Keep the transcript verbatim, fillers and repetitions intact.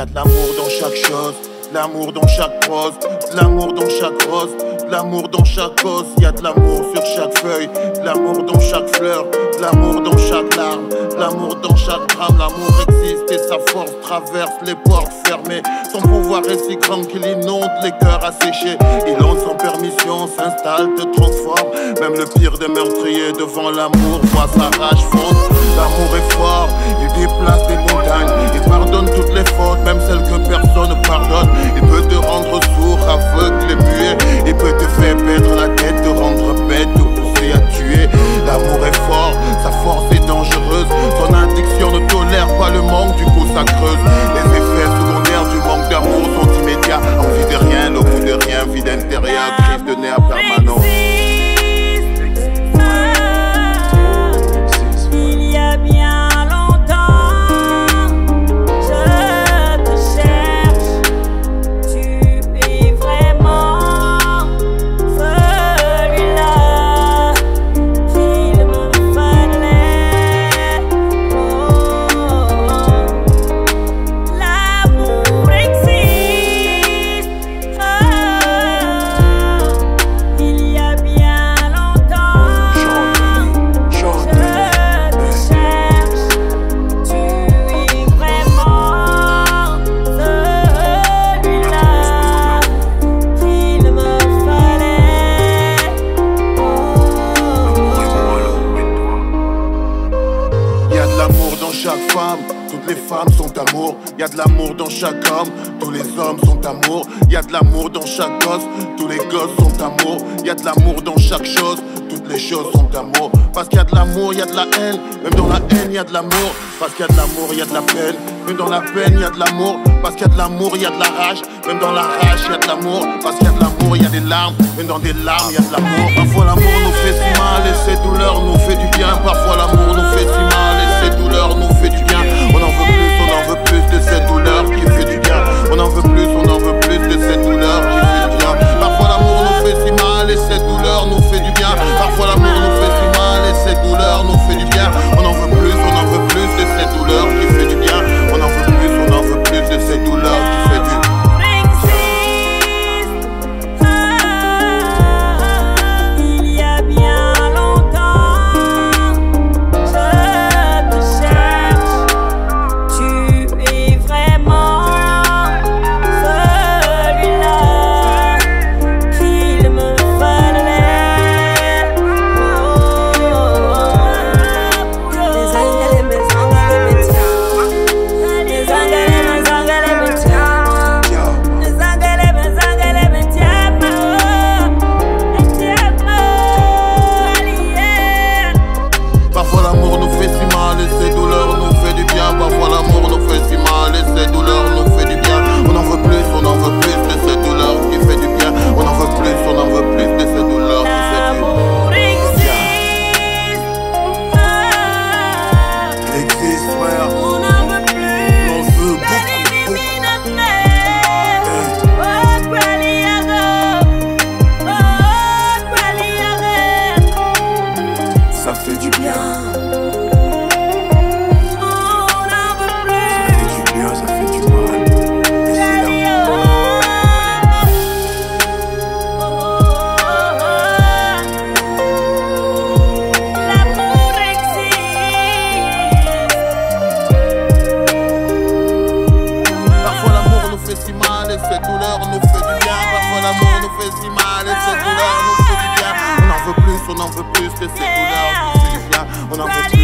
Y'a de l'amour dans chaque chose, de l'amour dans chaque prose, de l'amour dans chaque rose, de l'amour dans chaque cause. Y'a de l'amour sur chaque feuille, de l'amour dans chaque fleur, de l'amour dans chaque larme, de l'amour dans chaque drame. L'amour existe et sa force traverse les portes fermées. Son pouvoir est si grand qu'il inonde les cœurs asséchés. Il entre sans permission, s'installe, te transforme. Même le pire des meurtriers devant l'amour voit sa rage fondre. L'amour est fort, il déplace des montagnes. Il pardonne toutes les fautes, même celles que personne ne pardonne. Il peut te rendre sourd, aveugle et muet. Il peut te faire perdre la tête, te rendre bête, te pousser à tuer. L'amour est fort, sa force est dangereuse. Son addiction ne tolère pas le manque, du coup ça creuse. Les effets secondaires du manque d'amour sont immédiats. Envie de rien, le goût de rien, vide intérieur, crise de nerfs permanent. Chaque femme, toutes les femmes sont amour. Y'a de l'amour dans chaque homme, tous les hommes sont amour. Y'a de l'amour dans chaque gosse, tous les gosses sont amour. Y'a de l'amour dans chaque chose, toutes les choses sont amour. Parce qu'il y a de l'amour, y'a de la haine. Même dans la haine, y'a de l'amour. Parce qu'il y a de l'amour, y'a de la peine. Même dans la peine, y'a de l'amour. Parce qu'il y a de l'amour, y'a de la rage. Même dans la rage, y'a de l'amour. Parce qu'il y a de l'amour, y'a des larmes. Même dans des larmes, y'a de l'amour. Parfois l'amour nous fait si mal et cette douleur nous fait du bien. Parfois l'amour nous fait si mal et cette douleur nous fait du bien. On en veut plus, on en veut plus de cette douleur qui fait du bien. On en veut plus, on en veut plus de cette douleur qui fait du bien. Parfois l'amour nous fait si mal et cette douleur nous fait du bien. Parfois l'amour nous fait si mal et cette douleur nous fait du bien. On en veut plus, on en veut plus de cette douleur qui fait du bien. On en veut plus, on en veut plus de cette douleur qui fait du bien. Ça fait du bien. Ça fait du bien, ça fait du mal. Et c'est l'amour. L'amour existe. Parfois l'amour nous fait si mal et cette douleur nous fait du bien. Parfois l'amour nous fait si mal et cette douleur nous fait du bien. On en veut plus, on en veut plus de cette douleur qui fait du bien. On en veut plus.